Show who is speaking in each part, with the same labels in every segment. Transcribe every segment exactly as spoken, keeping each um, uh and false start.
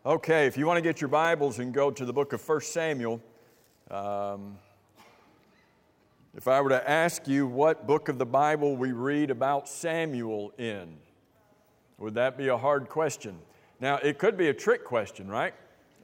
Speaker 1: Okay, if you want to get your Bibles and go to the book of First Samuel, um, if I were to ask you what book of the Bible we read about Samuel in, would that be a hard question? Now, it could be a trick question, right?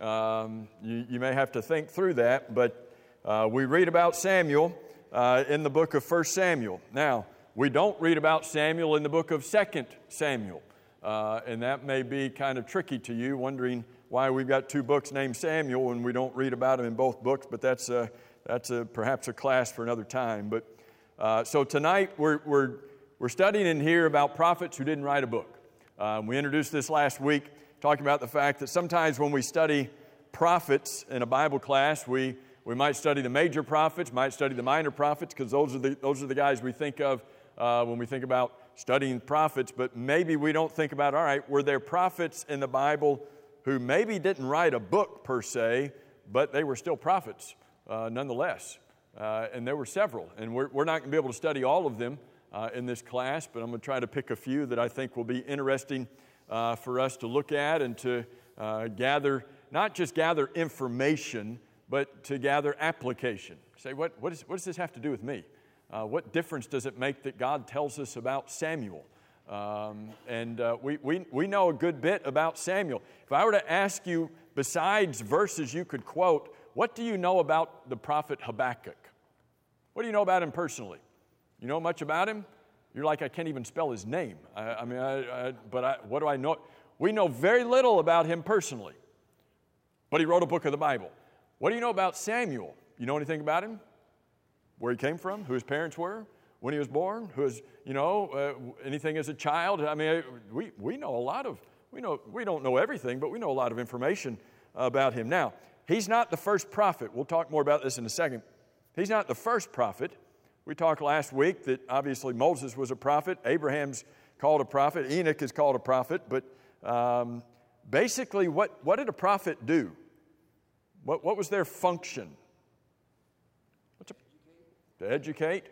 Speaker 1: Um, you, you may have to think through that, but uh, we read about Samuel uh, in the book of First Samuel. Now, we don't read about Samuel in the book of Second Samuel. Uh, and that may be kind of tricky to you, wondering why we've got two books named Samuel and we don't read about them in both books, but that's a, that's a, perhaps a class for another time. But uh, so tonight we're, we're, we're studying in here about prophets who didn't write a book. Um, we introduced this last week, talking about the fact that sometimes when we study prophets in a Bible class, we, we might study the major prophets, might study the minor prophets, because those are the, those are the guys we think of uh, when we think about studying prophets, but maybe we don't think about, all right, were there prophets in the Bible who maybe didn't write a book per se, but they were still prophets uh, nonetheless? Uh, and there were several, and we're, we're not going to be able to study all of them uh, in this class, but I'm going to try to pick a few that I think will be interesting uh, for us to look at and to uh, gather, not just gather information, but to gather application. Say, what, what, is, what does this have to do with me? Uh, what difference does it make that God tells us about Samuel? Um, and uh, we, we, we know a good bit about Samuel. If I were to ask you, besides verses you could quote, what do you know about the prophet Habakkuk? What do you know about him personally? You know much about him? You're like, I can't even spell his name. I, I mean, I, I, but I, what do I know? We know very little about him personally. But he wrote a book of the Bible. What do you know about Samuel? You know anything about him? Where he came from, who his parents were, when he was born, who was, you know, uh, anything as a child. I mean, we, we know a lot of, we know, we don't know everything, but we know a lot of information about him. Now, he's not the first prophet. We'll talk more about this in a second. He's not the first prophet. We talked last week that obviously Moses was a prophet. Abraham's called a prophet. Enoch is called a prophet. But um, basically, what, what did a prophet do? What, what was their function? To educate.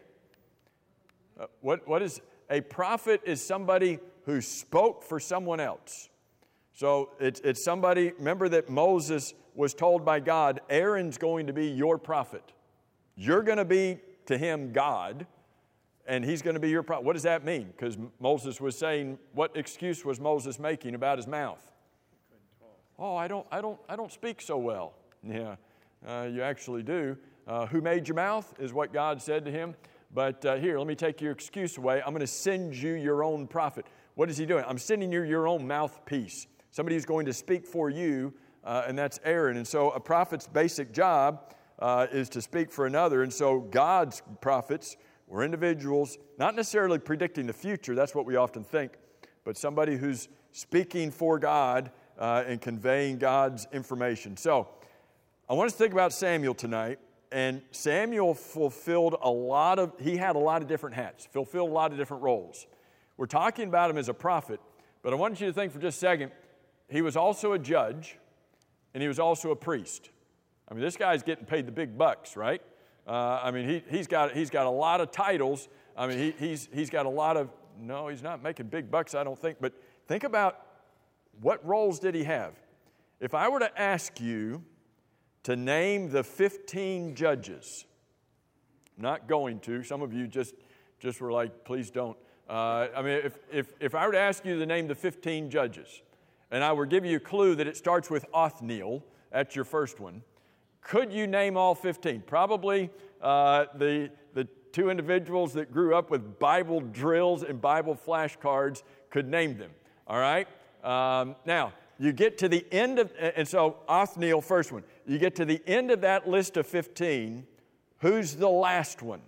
Speaker 1: Uh, what, what is a prophet? Is somebody who spoke for someone else. So it's, it's somebody, remember that Moses was told by God, Aaron's going to be your prophet. You're going to be to him God, and he's going to be your prophet. What does that mean? Because Moses was saying, what excuse was Moses making about his mouth? Oh, I don't, I don't, I don't speak so well. Yeah, uh, you actually do. Uh, who made your mouth is what God said to him. But uh, here, let me take your excuse away. I'm going to send you your own prophet. What is he doing? I'm sending you your own mouthpiece. Somebody who's going to speak for you, uh, and that's Aaron. And so a prophet's basic job uh, is to speak for another. And so God's prophets were individuals, not necessarily predicting the future. That's what we often think. But somebody who's speaking for God uh, and conveying God's information. So I want us to think about Samuel tonight. And Samuel fulfilled a lot of, he had a lot of different hats, fulfilled a lot of different roles. We're talking about him as a prophet, but I want you to think for just a second, he was also a judge, and he was also a priest. I mean, this guy's getting paid the big bucks, right? Uh, I mean, he, he's got he's got a lot of titles. I mean, he, he's he's got a lot of, no, he's not making big bucks, I don't think, but think about what roles did he have? If I were to ask you to name the fifteen judges. I'm not going to. Some of you just, just were like, please don't. Uh, I mean, if, if, if I were to ask you to name the fifteen judges, and I were to give you a clue that it starts with Othniel, that's your first one, could you name all fifteen? Probably uh, the, the two individuals that grew up with Bible drills and Bible flashcards could name them, all right? Um, now, you get to the end of, and so Othniel, first one. You get to the end of that list of fifteen. Who's the last one?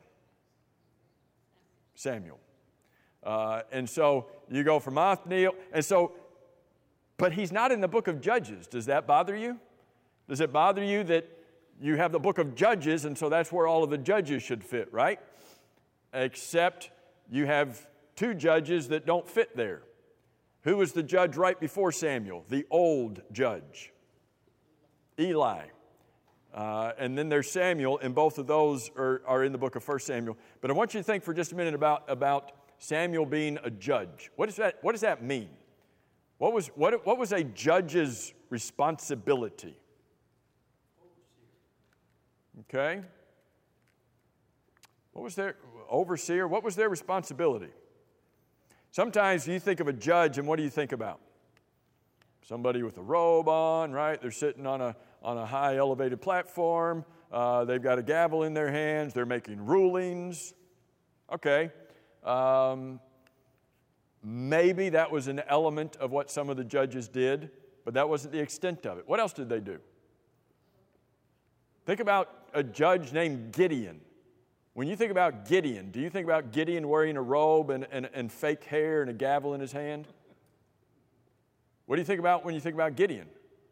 Speaker 1: Samuel. Uh, and so you go from Othniel, and so, but he's not in the book of Judges. Does that bother you? Does it bother you that you have the book of Judges, and so that's where all of the judges should fit, right? Except you have two judges that don't fit there. Who was the judge right before Samuel? The old judge, Eli. Uh, and then there's Samuel, and both of those are, are in the book of First Samuel. But I want you to think for just a minute about, about Samuel being a judge. What does that, what does that mean? What was, what, what was a judge's responsibility? Okay. What was their overseer? What was their responsibility? Sometimes you think of a judge, and what do you think about? Somebody with a robe on, right? They're sitting on a on a high elevated platform. Uh, they've got a gavel in their hands. They're making rulings. Okay. Um, maybe that was an element of what some of the judges did, but that wasn't the extent of it. What else did they do? Think about a judge named Gideon. When you think about Gideon, do you think about Gideon wearing a robe and, and, and fake hair and a gavel in his hand? What do you think about when you think about Gideon?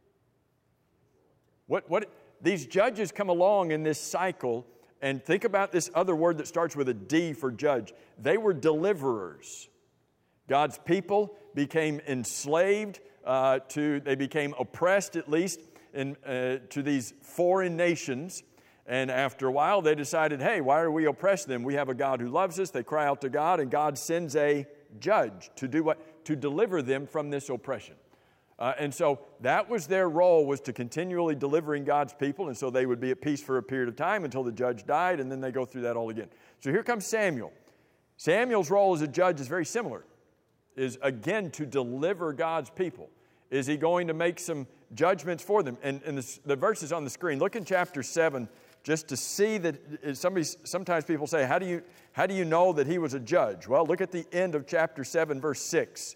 Speaker 1: What, what, these judges come along in this cycle, and think about this other word that starts with a D for judge. They were deliverers. God's people became enslaved uh, to, they became oppressed at least in, uh, to these foreign nations. And after a while, they decided, hey, why are we oppressing them? We have a God who loves us. They cry out to God, and God sends a judge to do what? To deliver them from this oppression. Uh, and so that was their role, was to continually delivering God's people, and so they would be at peace for a period of time until the judge died, and then they go through that all again. So here comes Samuel. Samuel's role as a judge is very similar, is again to deliver God's people. Is he going to make some judgments for them? And, and the, the verse is on the screen. Look in chapter seven, just to see that somebody, sometimes people say, how do you, how do you know that he was a judge? Well, look at the end of chapter seven, verse six.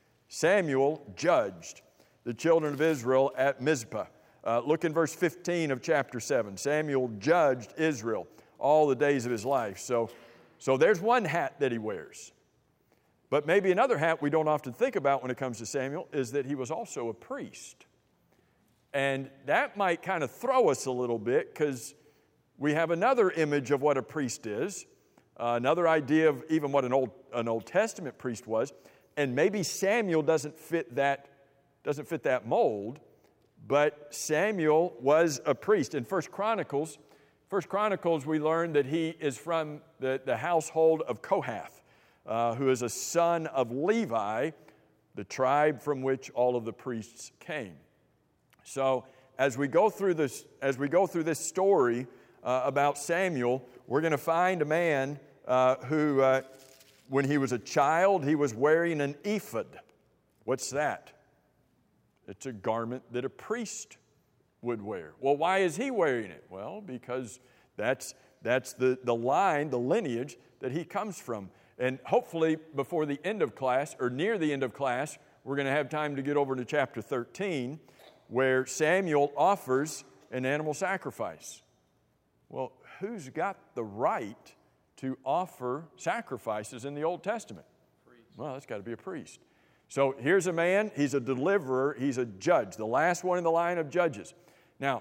Speaker 1: Samuel judged the children of Israel at Mizpah. Uh, look in verse fifteen of chapter seven. Samuel judged Israel all the days of his life. So, so there's one hat that he wears. But maybe another hat we don't often think about when it comes to Samuel is that he was also a priest. And that might kind of throw us a little bit, because we have another image of what a priest is, uh, another idea of even what an Old, an Old Testament priest was, and maybe Samuel doesn't fit that, doesn't fit that mold, but Samuel was a priest. In First Chronicles, First Chronicles we learn that he is from the, the household of Kohath, uh, who is a son of Levi, the tribe from which all of the priests came. So as we go through this, as we go through this story uh, about Samuel, we're going to find a man uh, who, uh, when he was a child, he was wearing an ephod. What's that? It's a garment that a priest would wear. Well, why is he wearing it? Well, because that's that's the, the line, the lineage that he comes from. And hopefully before the end of class, or near the end of class, we're going to have time to get over to chapter thirteen, where Samuel offers an animal sacrifice. Well, who's got the right to offer sacrifices in the Old Testament? Priest. Well, that's got to be a priest. So here's a man, he's a deliverer, he's a judge, the last one in the line of judges. Now,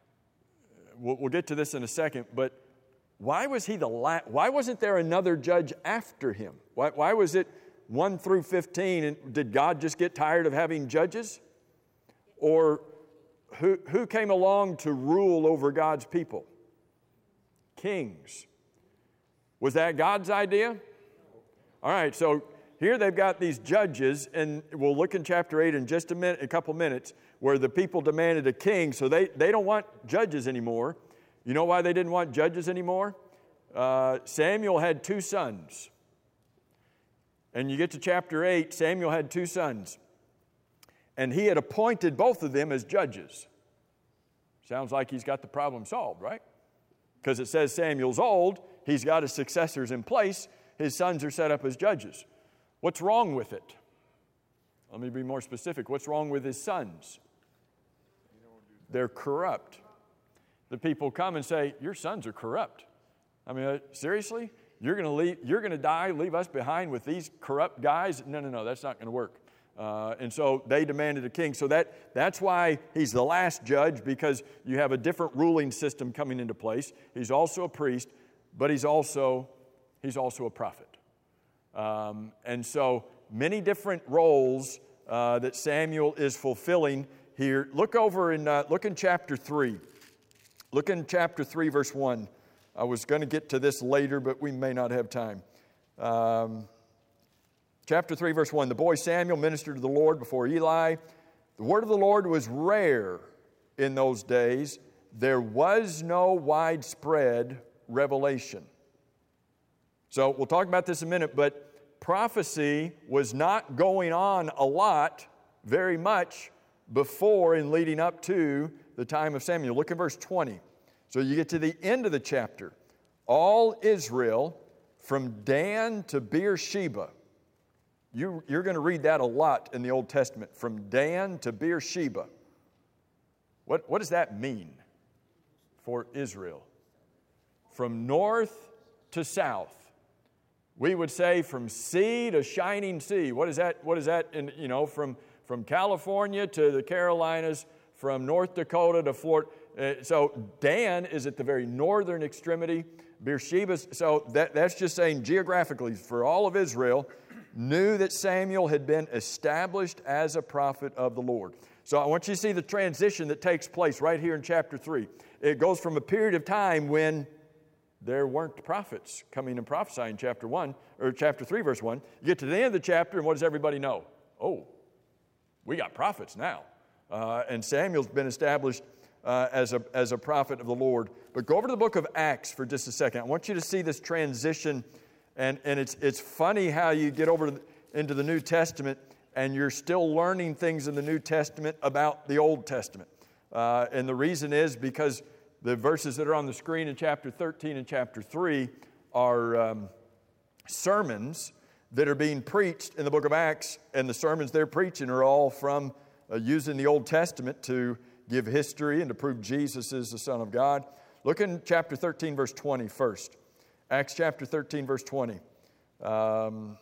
Speaker 1: we'll, we'll get to this in a second, but why was he the la- why wasn't there another judge after him? Why, why was it one through fifteen, and did God just get tired of having judges? Or who, who came along to rule over God's people? Kings. Was that God's idea? All right, so here they've got these judges, and we'll look in chapter eight in just a minute, a couple minutes, where the people demanded a king, so they, they don't want judges anymore. You know why they didn't want judges anymore? Uh, Samuel had two sons. And you get to chapter eight, Samuel had two sons. And he had appointed both of them as judges. Sounds like he's got the problem solved, right? Because it says Samuel's old, he's got his successors in place, his sons are set up as judges. What's wrong with it? Let me be more specific. What's wrong with his sons? They're corrupt. The people come and say, your sons are corrupt. I mean, uh, seriously? You're going to leave, you're going to die, leave us behind with these corrupt guys? No, no, no, that's not going to work. Uh, and so they demanded a king. So that, that's why he's the last judge, because you have a different ruling system coming into place. He's also a priest, but he's also, he's also a prophet. Um, and so many different roles uh, that Samuel is fulfilling here. Look over in, uh, look in chapter three. Look in chapter three, verse one. I was going to get to this later, but we may not have time. Um, chapter three, verse one. The boy Samuel ministered to the Lord before Eli. The word of the Lord was rare in those days. There was no widespread revelation. So we'll talk about this in a minute, but prophecy was not going on a lot, very much, before and leading up to the time of Samuel. Look at verse twenty. So you get to the end of the chapter. All Israel, from Dan to Beersheba. You, you're going to read that a lot in the Old Testament. From Dan to Beersheba. What, what does that mean for Israel? From north to south. We would say from sea to shining sea. What is that? What is that? In, you know, from, from California to the Carolinas, from North Dakota to Florida. Uh, so Dan is at the very northern extremity. Beersheba, so that, that's just saying geographically, for all of Israel, knew that Samuel had been established as a prophet of the Lord. So I want you to see the transition that takes place right here in chapter three. It goes from a period of time when there weren't prophets coming and prophesying in chapter one, or chapter three, verse one. You get to the end of the chapter, and what does everybody know? Oh, we got prophets now. Uh, and Samuel's been established uh, as a, as a prophet of the Lord. But go over to the book of Acts for just a second. I want you to see this transition, and, and it's, it's funny how you get over to the, into the New Testament, and you're still learning things in the New Testament about the Old Testament. Uh, and the reason is because the verses that are on the screen in chapter thirteen and chapter three are um, sermons that are being preached in the book of Acts, and the sermons they're preaching are all from uh, using the Old Testament to give history and to prove Jesus is the Son of God. Look in chapter thirteen, verse twenty first. Acts chapter thirteen, verse twenty. Um,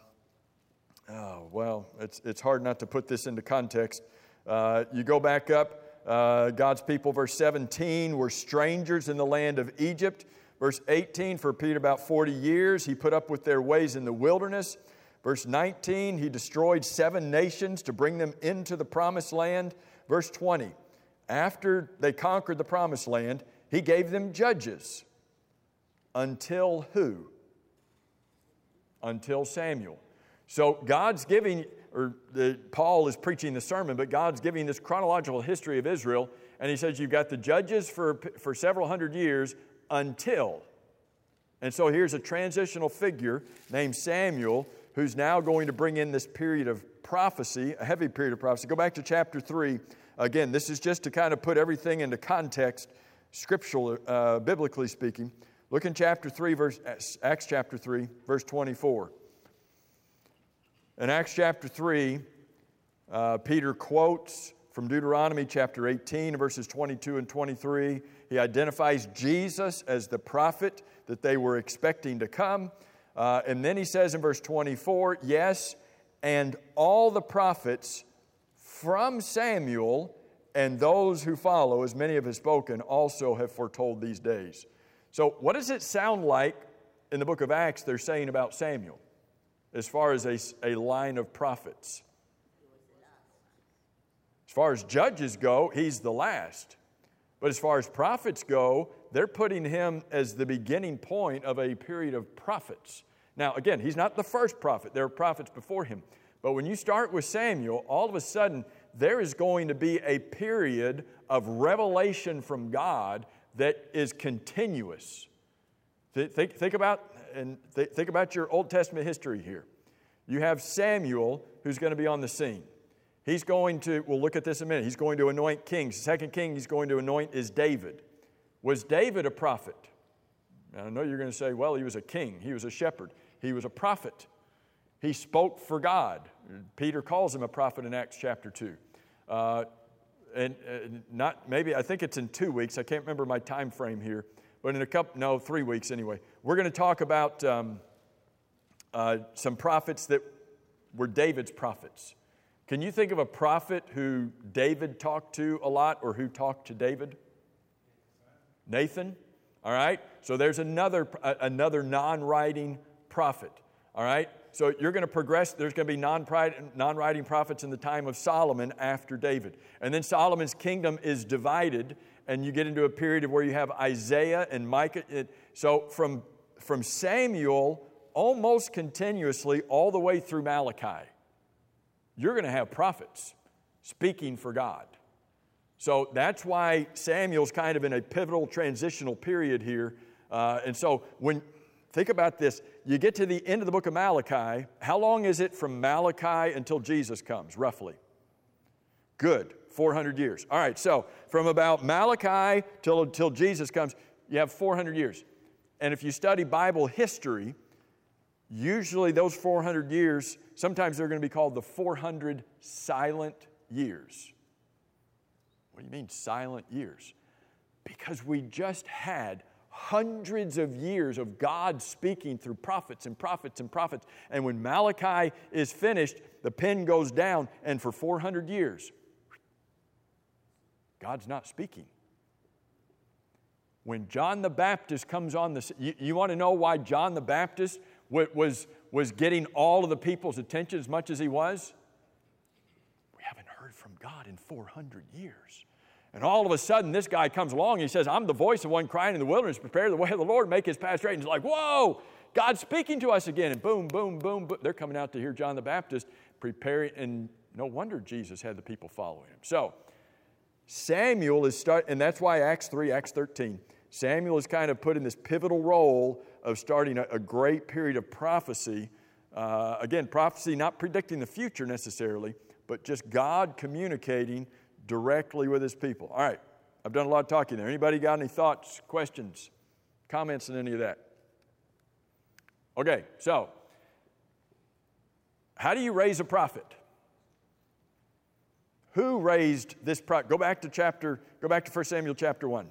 Speaker 1: oh, well, it's, it's hard not to put this into context. Uh, you go back up. Uh, God's people, verse seventeen, were strangers in the land of Egypt. Verse eighteen, for a period of about forty years, he put up with their ways in the wilderness. Verse nineteen, he destroyed seven nations to bring them into the promised land. Verse twenty, after they conquered the promised land, he gave them judges. Until who? Until Samuel. So God's giving, or the, Paul is preaching the sermon, but God's giving this chronological history of Israel, and he says you've got the judges for, for several hundred years until. And so here's a transitional figure named Samuel, who's now going to bring in this period of prophecy, a heavy period of prophecy. Go back to chapter three. Again, this is just to kind of put everything into context, scriptural, uh, biblically speaking. Look in chapter three, verse, Acts chapter three, verse twenty-four. In Acts chapter three, uh, Peter quotes from Deuteronomy chapter eighteen, verses twenty-two and twenty-three. He identifies Jesus as the prophet that they were expecting to come. Uh, and then he says in verse twenty-four, yes, and all the prophets from Samuel and those who follow, as many have spoken, also have foretold these days. So what does it sound like in the book of Acts they're saying about Samuel as far as a, a line of prophets? As far as judges go, he's the last. But as far as prophets go, they're putting him as the beginning point of a period of prophets. Now, again, he's not the first prophet. There are prophets before him. But when you start with Samuel, all of a sudden, there is going to be a period of revelation from God that is continuous. Think, think about and th- think about your Old Testament history here. You have Samuel, who's going to be on the scene. He's going to, we'll look at this in a minute, he's going to anoint kings. The second king he's going to anoint is David. Was David a prophet? Now, I know you're going to say, well, he was a king. He was a shepherd. He was a prophet. He spoke for God. Peter calls him a prophet in Acts chapter two. Uh, and uh, not maybe, I think it's in two weeks. I can't remember my time frame here. But in a couple, no, three weeks anyway. We're going to talk about um, uh, some prophets that were David's prophets. Can you think of a prophet who David talked to a lot or who talked to David? Nathan. All right. So there's another uh, another non-writing prophet. All right. So you're going to progress. There's going to be non-writing prophets in the time of Solomon after David. And then Solomon's kingdom is divided, and you get into a period of where you have Isaiah and Micah. So from, from Samuel, almost continuously, all the way through Malachi, you're going to have prophets. speaking for God. So that's why Samuel's kind of in a pivotal transitional period here. Uh, and so when, think about this, you get to the end of the book of Malachi. How long is it from Malachi until Jesus comes, roughly? Good, four hundred years. All right, so from about Malachi till, till Jesus comes, you have four hundred years. And if you study Bible history, usually those four hundred years, sometimes they're going to be called the four hundred silent years. What do you mean silent years? Because we just had hundreds of years of God speaking through prophets and prophets and prophets. And when Malachi is finished, the pen goes down, and for four hundred years, God's not speaking. When John the Baptist comes on the... You, you want to know why John the Baptist was, was getting all of the people's attention as much as he was? We haven't heard from God in four hundred years. And all of a sudden, this guy comes along and he says, I'm the voice of one crying in the wilderness, prepare the way of the Lord, make his path straight. And it's like, whoa, God's speaking to us again. And boom, boom, boom, boom. They're coming out to hear John the Baptist preparing. And no wonder Jesus had the people following him. So Samuel is start, and that's why Acts three, Acts thirteen, Samuel is kind of put in this pivotal role of starting a, a great period of prophecy. Uh, again, prophecy not predicting the future necessarily, but just God communicating directly with his people. All right, I've done a lot of talking there. Anybody got any thoughts, questions, comments on any of that? Okay, so how do you raise a prophet? Who raised this prophet? Go back to chapter, go back to First Samuel chapter one.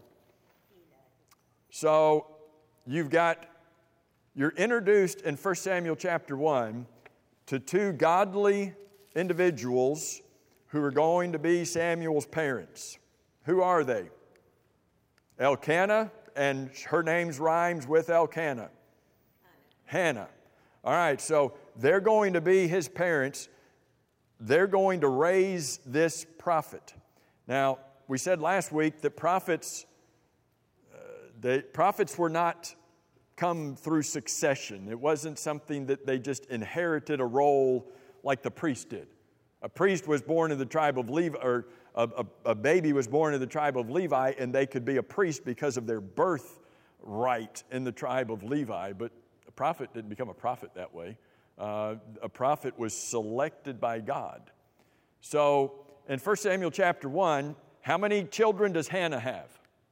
Speaker 1: So you've got, you're introduced in First Samuel chapter one to two godly individuals who are going to be Samuel's parents. Who are they? Elkanah, and her name rhymes with Elkanah. Hannah. All right, so they're going to be his parents. They're going to raise this prophet. Now, we said last week that prophets, uh, the prophets were not come through succession. It wasn't something that they just inherited a role like the priest did. A priest was born in the tribe of Levi, or a, a, a baby was born in the tribe of Levi, and they could be a priest because of their birthright in the tribe of Levi. But a prophet didn't become a prophet that way. Uh, a prophet was selected by God. So in First Samuel chapter one, how many children does Hannah have?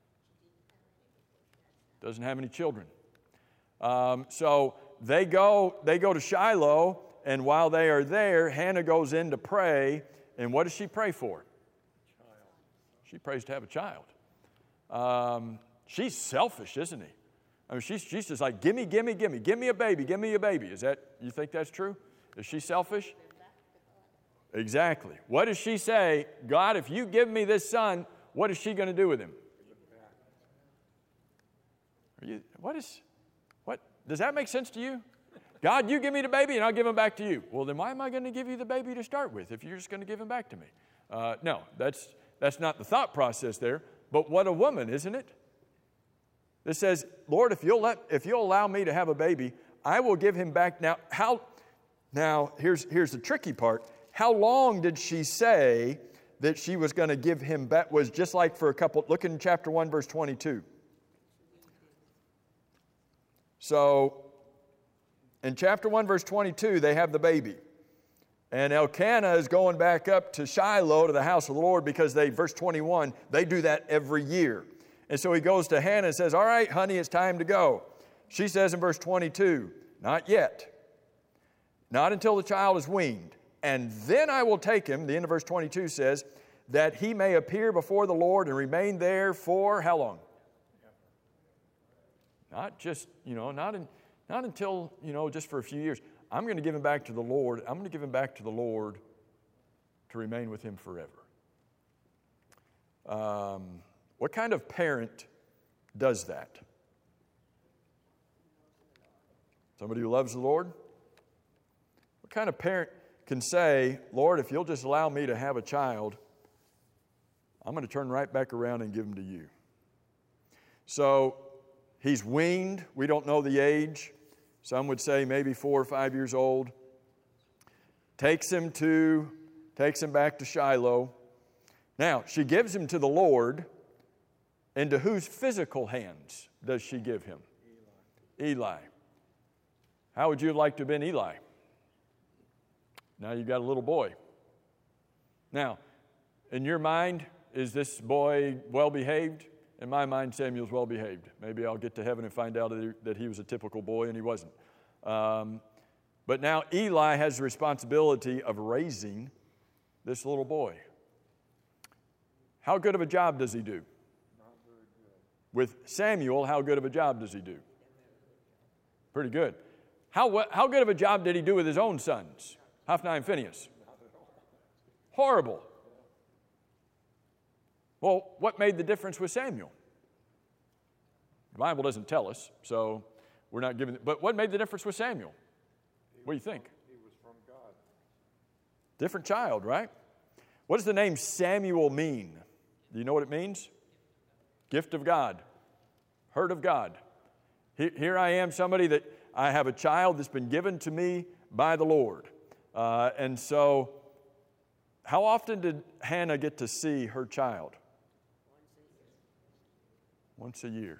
Speaker 1: Doesn't have any children. Um, so they go, they go to Shiloh. And while they are there, Hannah goes in to pray. And what does she pray for? Child. She prays to have a child. Um, she's selfish, isn't he? I mean, she's, she's just like, gimme, gimme, gimme. Give me a baby. Give me a baby. Is that, you think that's true? Is she selfish? Exactly. What does she say? God, if you give me this son, what is she going to do with him? Are you, what is, what, does that make sense to you? God, you give me the baby and I'll give him back to you. Well, then why am I going to give you the baby to start with if you're just going to give him back to me? Uh, no, that's, that's not the thought process there. But what a woman, isn't it? That says, Lord, if you'll let, if you'll allow me to have a baby, I will give him back. Now, how? Now, here's here's the tricky part. How long did she say that she was going to give him back? Was just like for a couple. Look in chapter one, verse twenty-two. So, in chapter one, verse twenty-two, they have the baby. And Elkanah is going back up to Shiloh, to the house of the Lord, because they, verse twenty-one, they do that every year. And so he goes to Hannah and says, all right, honey, it's time to go. She says in verse twenty-two, not yet. Not until the child is weaned. And then I will take him, the end of verse twenty-two says, that he may appear before the Lord and remain there for how long? Not just, you know, not in, not until, you know, just for a few years. I'm going to give him back to the Lord. I'm going to give him back to the Lord to remain with him forever. Um, what kind of parent does that? Somebody who loves the Lord? What kind of parent can say, Lord, if you'll just allow me to have a child, I'm going to turn right back around and give him to you. So he's weaned. We don't know the age. Some would say maybe four or five years old. Takes him to, takes him back to Shiloh. Now, she gives him to the Lord. Into whose physical hands does she give him? Eli. Eli. How would you have liked to have been Eli? Now you've got a little boy. Now, in your mind, is this boy well-behaved? In my mind, Samuel's well-behaved. Maybe I'll get to heaven and find out that he was a typical boy, and he wasn't. Um, but now Eli has the responsibility of raising this little boy. How good of a job does he do? Not very good. With Samuel, how good of a job does he do? Pretty good. How, how good of a job did he do with his own sons, Hophni and Phinehas? Horrible. Well, what made the difference with Samuel? The Bible doesn't tell us, so we're not giving it. But what made the difference with Samuel? What do you think?
Speaker 2: He was from God.
Speaker 1: Different child, right? What does the name Samuel mean? Do you know what it means? Gift of God. Heard of God. Here I am, somebody that I have a child that's been given to me by the Lord. Uh, and so, how often did Hannah get to see her child? Once a year.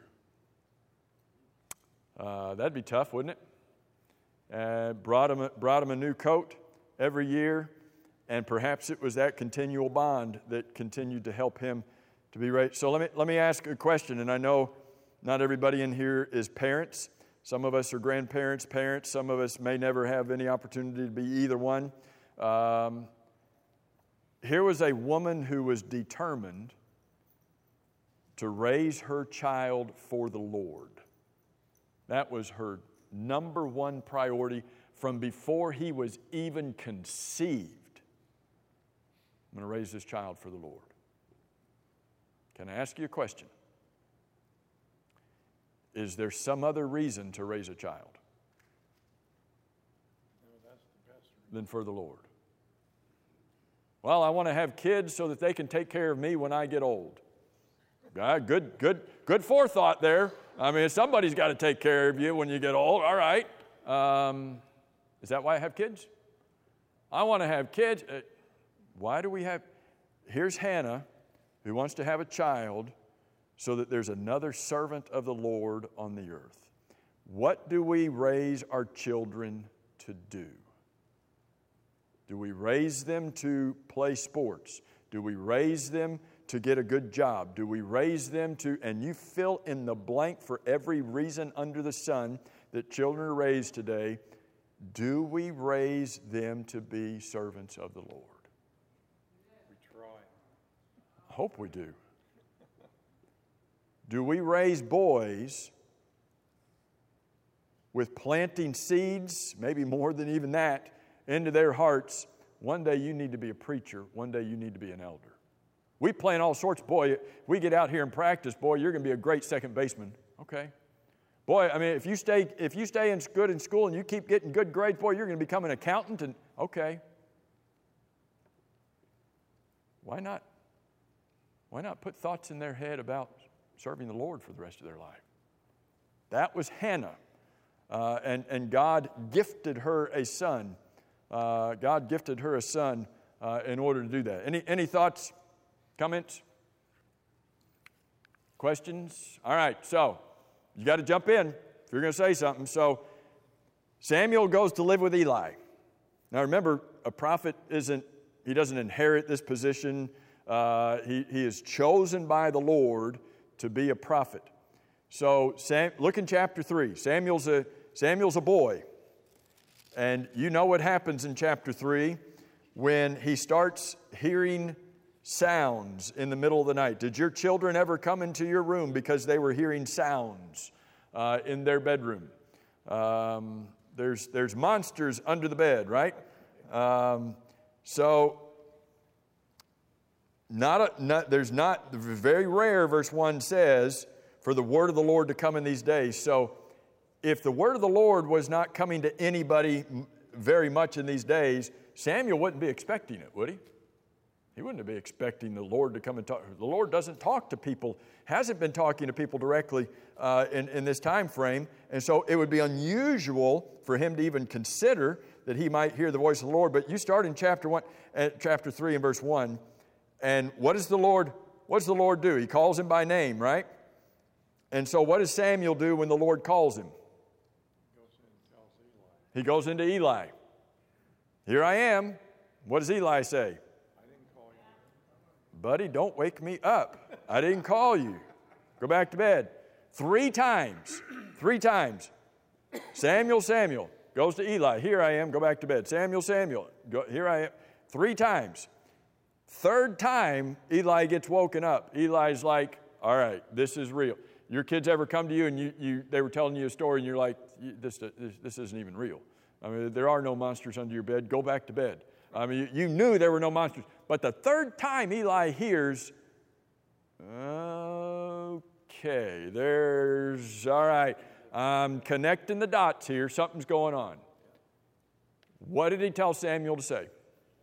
Speaker 1: Uh, that'd be tough, wouldn't it? Uh, brought him, a, brought him a new coat every year, and perhaps it was that continual bond that continued to help him to be raised. So let me let me ask a question, and I know not everybody in here is parents. Some of us are grandparents, parents. Some of us may never have any opportunity to be either one. Um, here was a woman who was determined to raise her child for the Lord. That was her number one priority from before he was even conceived. I'm going to raise this child for the Lord. Can I ask you a question? Is there some other reason to raise a child
Speaker 2: No, that's the best reason.
Speaker 1: than for the Lord? Well, I want to have kids so that they can take care of me when I get old. Uh, good, good, good forethought there. I mean, somebody's got to take care of you when you get old. All right. Um, is that why I have kids? I want to have kids. Uh, why do we have? Here's Hannah, who wants to have a child so that there's another servant of the Lord on the earth. What do we raise our children to do? Do we raise them to play sports? Do we raise them to get a good job? Do we raise them to, and you fill in the blank for every reason under the sun that children are raised today, do we raise them to be servants of the Lord?
Speaker 2: We try.
Speaker 1: I hope we do. Do we raise boys with planting seeds, maybe more than even that, into their hearts? One day you need to be a preacher. One day you need to be an elder. We plant all sorts. Boy, we get out here and practice. Boy, you're going to be a great second baseman. Okay. Boy, I mean, if you stay if you stay in good in school and you keep getting good grades, boy, you're going to become an accountant. And okay. Why not? Why not put thoughts in their head about serving the Lord for the rest of their life? That was Hannah. Uh, and, and God gifted her a son. Uh, God gifted her a son uh, in order to do that. Any, any thoughts, comments, questions? All right, so you got to jump in if you're going to say something. So Samuel goes to live with Eli. Now remember, a prophet isn't, he doesn't inherit this position. Uh, he, he is chosen by the Lord to be a prophet. So Sam, look in chapter three. Samuel's a, Samuel's a boy. And you know what happens in chapter three when he starts hearing sounds in the middle of the night. Did your children ever come into your room because they were hearing sounds uh, in their bedroom? Um, there's, there's monsters under the bed, right? Um, so not, a, not there's not, very rare, verse one says, for the word of the Lord to come in these days. So if the word of the Lord was not coming to anybody very much in these days, Samuel wouldn't be expecting it, would he? He wouldn't be expecting the Lord to come and talk. The Lord doesn't talk to people, hasn't been talking to people directly uh, in, in this time frame. And so it would be unusual for him to even consider that he might hear the voice of the Lord. But you start in chapter one, uh, chapter three and verse one, and what does the Lord, what does the Lord do? He calls him by name, right? And so what does Samuel do when the Lord calls him? He goes into Eli. Here I am. What does Eli say?
Speaker 2: I didn't call you.
Speaker 1: Buddy, don't wake me up. I didn't call you. Go back to bed. Three times. Three times. Samuel, Samuel. Goes to Eli. Here I am. Go back to bed. Samuel, Samuel. Go, here I am. Three times. Third time, Eli gets woken up. Eli's like, all right, this is real. Your kids ever come to you and you, you they were telling you a story and you're like, this, this, this isn't even real. I mean, there are no monsters under your bed. Go back to bed. I mean, you, you knew there were no monsters. But the third time Eli hears, okay, there's, all right, I'm connecting the dots here. Something's going on. What did he tell Samuel to say?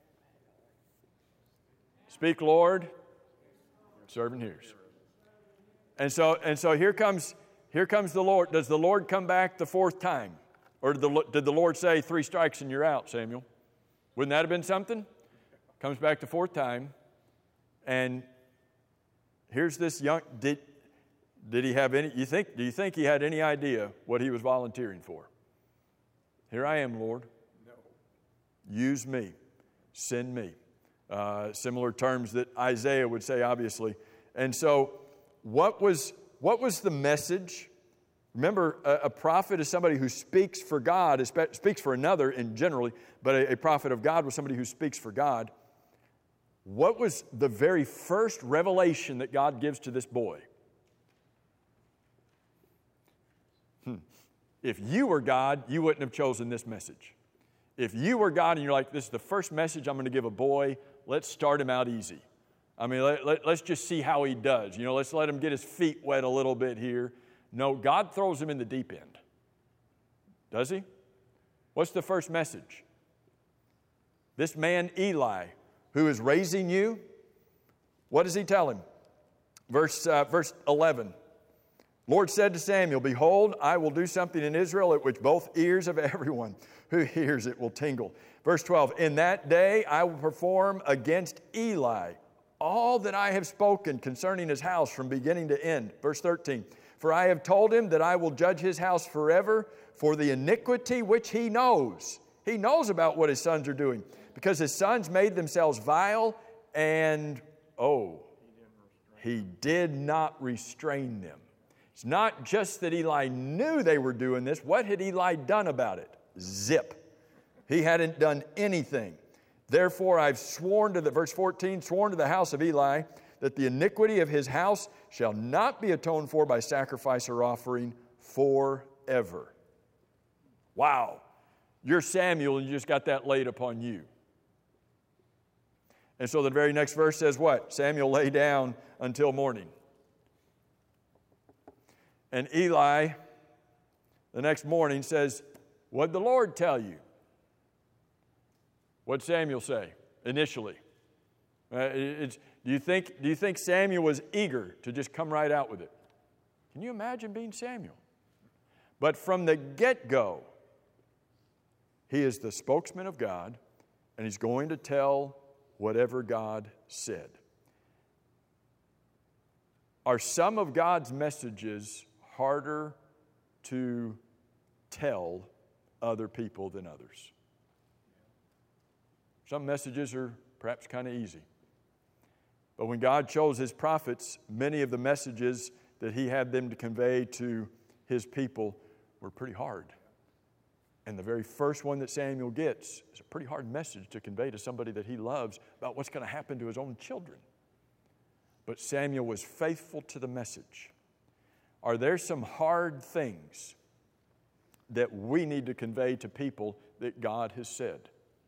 Speaker 1: Speak, Lord. Servant hears. And so, and so here comes, here comes the Lord. Does the Lord come back the fourth time? Or did the, did the Lord say, three strikes and you're out, Samuel? Wouldn't that have been something? Comes back the fourth time. And here's this young, did, did he have any, you think, do you think he had any idea what he was volunteering for? Here I am, Lord.
Speaker 2: No.
Speaker 1: Use me. Send me. Uh, similar terms that Isaiah would say, obviously. And so, what was, what was the message? Remember, a, a prophet is somebody who speaks for God, speaks for another in generally, but a, a prophet of God was somebody who speaks for God. What was the very first revelation that God gives to this boy? Hmm. If you were God, you wouldn't have chosen this message. If you were God and you're like, this is the first message I'm going to give a boy, let's start him out easy. I mean, let, let, let's just see how he does. You know, let's let him get his feet wet a little bit here. No, God throws him in the deep end. Does he? What's the first message? This man Eli, who is raising you, what does he tell him? Verse, uh, verse eleven. Lord said to Samuel, behold, I will do something in Israel at which both ears of everyone who hears it will tingle. Verse twelve, in that day I will perform against Eli all that I have spoken concerning his house from beginning to end. Verse thirteen, for I have told him that I will judge his house forever for the iniquity which he knows. He knows about what his sons are doing because his sons made themselves vile and, oh, he did not restrain them. It's not just that Eli knew they were doing this. What had Eli done about it? Zip. He hadn't done anything. Therefore, I've sworn to the, verse fourteen, sworn to the house of Eli that the iniquity of his house shall not be atoned for by sacrifice or offering forever. Wow. You're Samuel and you just got that laid upon you. And so the very next verse says what? Samuel lay down until morning. And Eli, the next morning, says, what'd the Lord tell you? What'd Samuel say initially? Uh, it's, do you think, do you think Samuel was eager to just come right out with it? Can you imagine being Samuel? But from the get-go, he is the spokesman of God, and he's going to tell whatever God said. Are some of God's messages harder to tell other people than others? Some messages are perhaps kind of easy. But when God chose his prophets, many of the messages that he had them to convey to his people were pretty hard. And the very first one that Samuel gets is a pretty hard message to convey to somebody that he loves about what's going to happen to his own children. But Samuel was faithful to the message. Are there some hard things that we need to convey to people that God has said?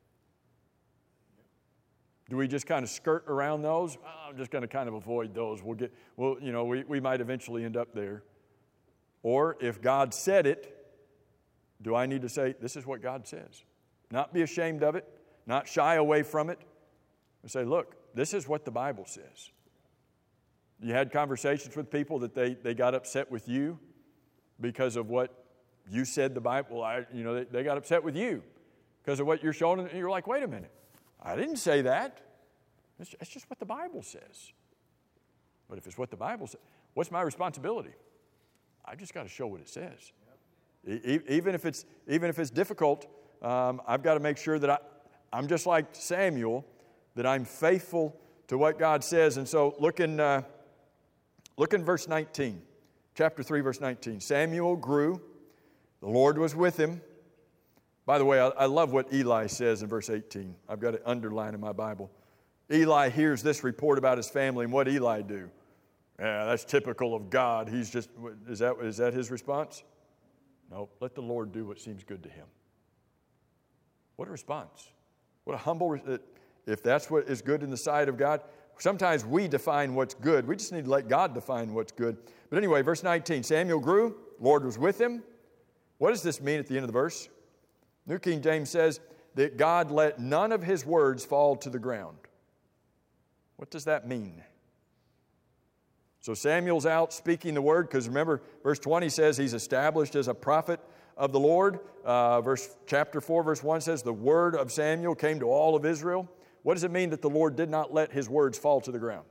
Speaker 1: Do we just kind of skirt around those? Oh, I'm just going to kind of avoid those. We'll get, well, you know, we, we might eventually end up there. Or if God said it, do I need to say, this is what God says? Not be ashamed of it, not shy away from it. And say, look, this is what the Bible says. You had conversations with people that they, they got upset with you because of what you said the Bible, I, you know, they, they got upset with you. because of what you're showing, and you're like, wait a minute, I didn't say that. It's just what the Bible says. But if it's what the Bible says, what's my responsibility? I just got to show what it says. E- even if it's even if it's difficult, um, I've got to make sure that I, I'm just like Samuel, that I'm faithful to what God says. And so look in, uh, look in verse nineteen, chapter three, verse nineteen. Samuel grew, the Lord was with him. By the way, I, I love what Eli says in verse eighteen. I've got it underlined in my Bible. Eli hears this report about his family, and what did Eli do? Yeah, that's typical of God. He's just, is that, is that his response? No, let the Lord do what seems good to him. What a response. What a humble, if that's what is good in the sight of God. Sometimes we define what's good. We just need to let God define what's good. But anyway, verse nineteen, Samuel grew, Lord was with him. What does this mean at the end of the verse? New King James says that God let none of his words fall to the ground. What does that mean? So Samuel's out speaking the word, because remember, verse twenty says he's established as a prophet of the Lord. Uh, verse chapter four, verse one says the word of Samuel came to all of Israel. What does it mean that the Lord did not let his words fall to the ground?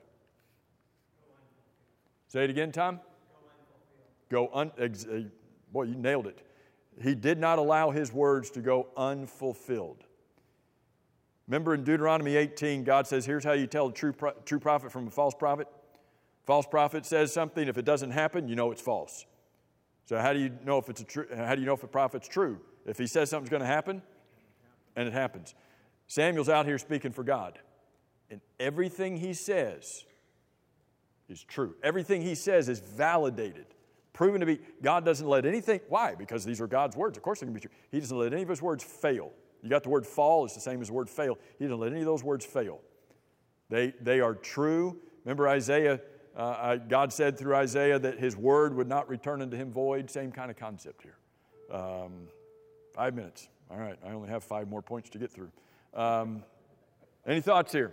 Speaker 1: Say it again, Tom. Go un. Ex, uh, boy, you nailed it. He did not allow his words to go unfulfilled. Remember in Deuteronomy eighteen, God says, here's how you tell a true, pro- true prophet from a false prophet. False prophet says something. If it doesn't happen, you know it's false. So how do you know if it's a true? How do you know if a prophet's true? If he says something's going to happen, and it happens. Samuel's out here speaking for God, and everything he says is true. Everything he says is validated, proven to be. God doesn't let anything. Why? Because these are God's words. Of course, they can be true. He doesn't let any of his words fail. You got the word fall; it's the same as the word fail. He doesn't let any of those words fail. They they are true. Remember Isaiah. Uh, God said through Isaiah that his word would not return unto him void. Same kind of concept here. Um, five minutes. All right. I only have five more points to get through. Um, any thoughts here?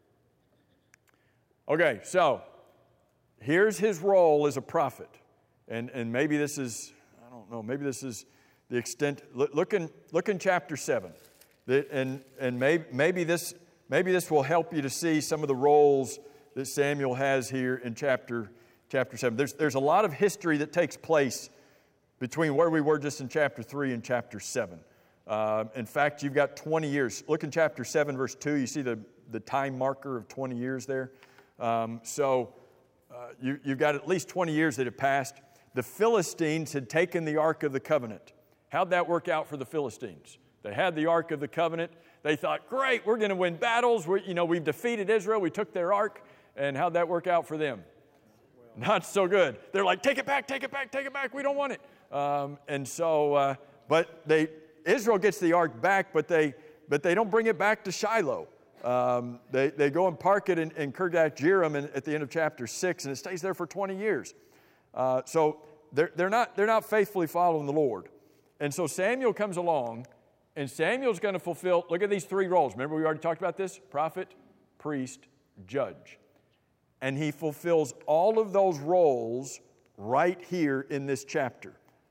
Speaker 1: Okay. So here's his role as a prophet. And, and maybe this is, I don't know, maybe this is the extent. Look, look, in, look in chapter seven. The, and and maybe, maybe, this, maybe this will help you to see some of the roles that Samuel has here in chapter, chapter seven. There's, there's a lot of history that takes place between where we were just in chapter three and chapter seven. Uh, in fact, you've got twenty years. Look in chapter seven, verse two. You see the, the time marker of twenty years there. Um, so uh, you, you've got at least twenty years that have passed. The Philistines had taken the Ark of the Covenant. How'd that work out for the Philistines? They had the Ark of the Covenant. They thought, great, we're going to win battles. We, you know, we've defeated Israel. We took their Ark. And how'd that work out for them? Well, not so good. They're like, take it back, take it back, take it back. We don't want it. Um, and so, uh, but they Israel gets the ark back, but they but they don't bring it back to Shiloh. Um, they they go and park it in, in Kirjath Jearim at the end of chapter six, and it stays there for twenty years. Uh, so they're they're not they're not faithfully following the Lord. And so Samuel comes along, and Samuel's going to fulfill. Look at these three roles. Remember we already talked about this: prophet, priest, judge. And he fulfills all of those roles right here in this chapter.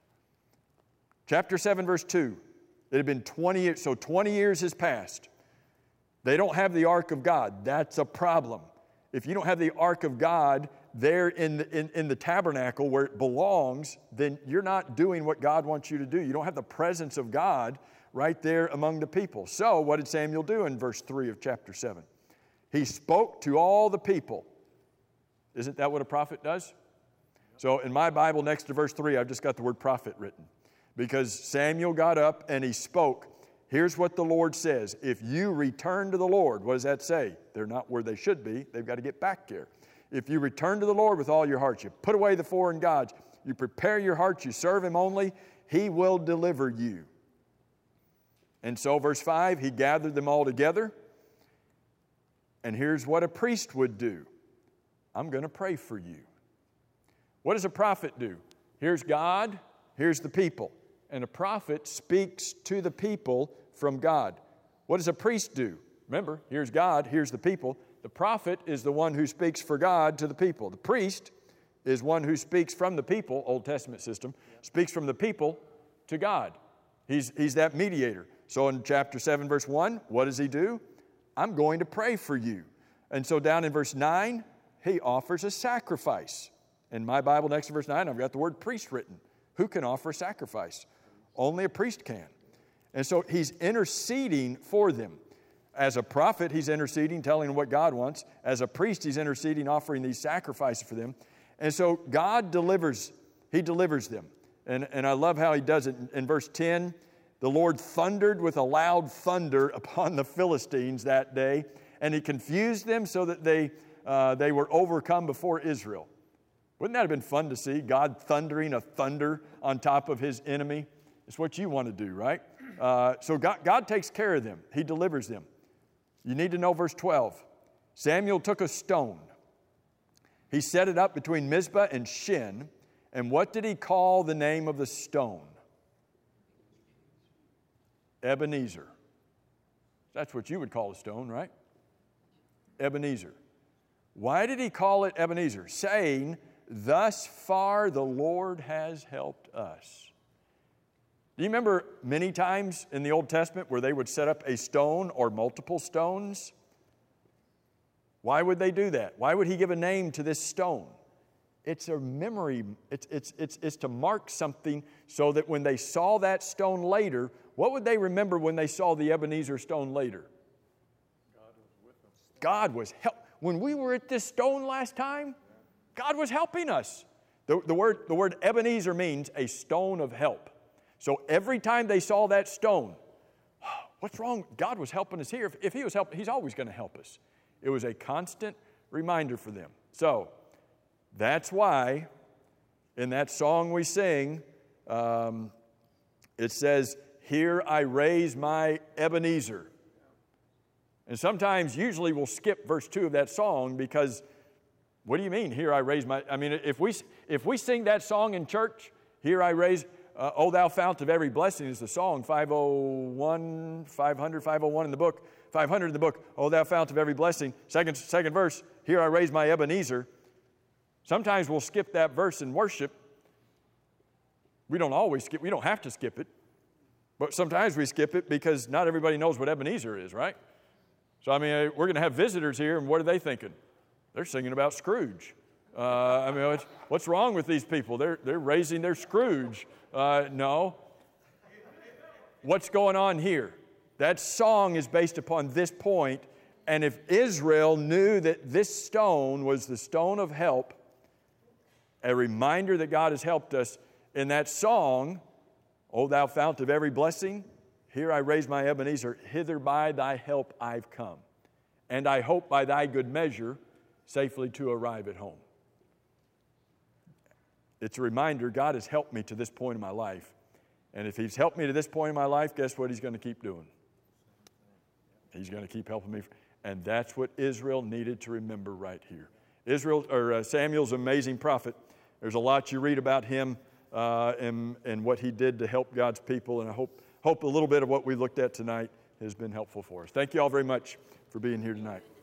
Speaker 1: Chapter seven, verse two. It had been twenty years, so twenty years has passed. They don't have the Ark of God. That's a problem. If you don't have the Ark of God there in the, in, in the tabernacle where it belongs, then you're not doing what God wants you to do. You don't have the presence of God right there among the people. So what did Samuel do in verse three of chapter seven? He spoke to all the people. Isn't that what a prophet does? So in my Bible, next to verse three, I've just got the word prophet written. Because Samuel got up and he spoke. Here's what the Lord says. If you return to the Lord, what does that say? They're not where they should be. They've got to get back there. If you return to the Lord with all your heart, you put away the foreign gods, you prepare your heart, you serve Him only, He will deliver you. And so verse five, he gathered them all together. And here's what a priest would do. I'm going to pray for you. What does a prophet do? Here's God, here's the people. And a prophet speaks to the people from God. What does a priest do? Remember, here's God, here's the people. The prophet is the one who speaks for God to the people. The priest is one who speaks from the people, Old Testament system, speaks from the people to God. He's, he's that mediator. So in chapter seven, verse one, what does he do? I'm going to pray for you. And so down in verse nine, he offers a sacrifice. In my Bible, next to verse nine, I've got the word priest written. Who can offer a sacrifice? Only a priest can. And so he's interceding for them. As a prophet, he's interceding, telling them what God wants. As a priest, he's interceding, offering these sacrifices for them. And so God delivers, he delivers them. And, and I love how he does it. In verse ten, the Lord thundered with a loud thunder upon the Philistines that day, and he confused them so that they, uh, they were overcome before Israel. Wouldn't that have been fun to see? God thundering a thunder on top of his enemy? It's what you want to do, right? Uh, so God, God takes care of them. He delivers them. You need to know verse twelve. Samuel took a stone. He set it up between Mizpah and Shin. And what did he call the name of the stone? Ebenezer. That's what you would call a stone, right? Ebenezer. Why did he call it Ebenezer? Saying, thus far the Lord has helped us. Do you remember many times in the Old Testament where they would set up a stone or multiple stones? Why would they do that? Why would he give a name to this stone? It's a memory. It's, it's, it's, it's to mark something so that when they saw that stone later, what would they remember when they saw the Ebenezer stone later?
Speaker 2: God was with them.
Speaker 1: God was help. When we were at this stone last time, God was helping us. The, the, word, the word Ebenezer means a stone of help. So every time they saw that stone, what's wrong? God was helping us here. If, if he was helping, he's always going to help us. It was a constant reminder for them. So that's why in that song we sing, um, it says, here I raise my Ebenezer. And sometimes, usually we'll skip verse two of that song because, what do you mean, here I raise my, I mean, if we, if we sing that song in church, here I raise, uh, O thou fount of every blessing is the song, five oh one, five hundred, five oh one in the book, five hundred in the book, O thou fount of every blessing, second, second verse, here I raise my Ebenezer. Sometimes we'll skip that verse in worship. We don't always skip, we don't have to skip it, but sometimes we skip it because not everybody knows what Ebenezer is, right? So, I mean, we're going to have visitors here, and what are they thinking? They're singing about Scrooge. Uh, I mean, what's, what's wrong with these people? They're, they're raising their Scrooge. Uh, no. What's going on here? That song is based upon this point, and if Israel knew that this stone was the stone of help, a reminder that God has helped us, in that song, O thou fount of every blessing, here I raise my Ebenezer, hither by thy help I've come. And I hope by thy good measure safely to arrive at home. It's a reminder God has helped me to this point in my life. And if he's helped me to this point in my life, guess what he's going to keep doing? He's going to keep helping me. And that's what Israel needed to remember right here. Israel, or uh, Samuel's an amazing prophet. There's a lot you read about him uh, and, and what he did to help God's people. And I hope, hope a little bit of what we looked at tonight has been helpful for us. Thank you all very much for being here tonight.